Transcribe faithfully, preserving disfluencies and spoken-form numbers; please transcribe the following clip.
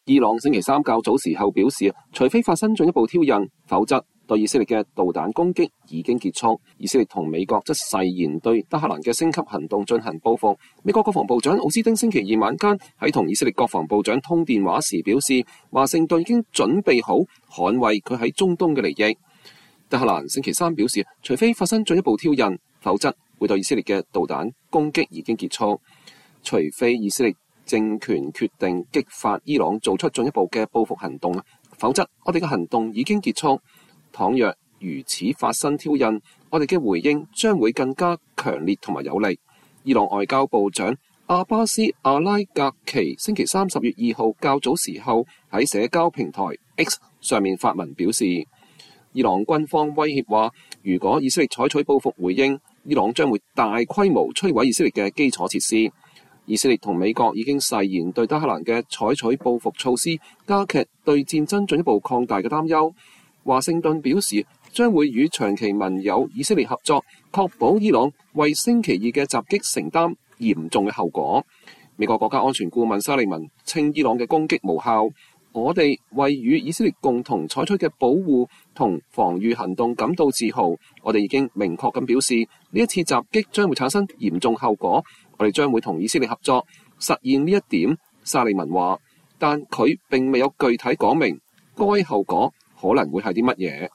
伊朗星期三較早時候表示，除非發生進一步挑釁，否則對以色列嘅導彈攻擊已經結束。以色列同美國則誓言對德黑蘭嘅升級行動進行報復。美國國防部長奧斯汀星期二晚間喺同以色列國防部長通電話時表示，華盛頓已經準備好捍衛佢喺中東嘅利益。德黑蘭星期三表示，除非發生進一步挑釁，否則會對以色列嘅導彈攻擊已經結束。除非以色列政權決定激發伊朗做出進一步嘅報復行動，否則我哋嘅行動已經結束。倘若如此發生挑釁，我哋嘅回應將會更加強烈同埋有力。伊朗外交部長阿巴斯阿拉格奇星期三十月二號較早時候喺社交平台 X 上面發文表示，伊朗軍方威脅話，如果以色列採取報復回應，伊朗將會大規模摧毀以色列嘅基礎設施。以色列同美國已經誓言對德黑蘭嘅採取報復措施，加劇對戰爭進一步擴大嘅擔憂。華盛頓表示將會與長期盟友以色列合作，確保伊朗為星期二嘅襲擊承擔嚴重嘅後果。美國國家安全顧問沙利文稱伊朗嘅攻擊無效，我哋為與以色列共同採取嘅保護同防禦行動感到自豪。我哋已經明確咁表示，呢一次襲擊將會產生嚴重後果，我哋將會同以色列合作實現呢一點。沙利文話，但佢並未有具體講明該後果可能會係啲乜嘢。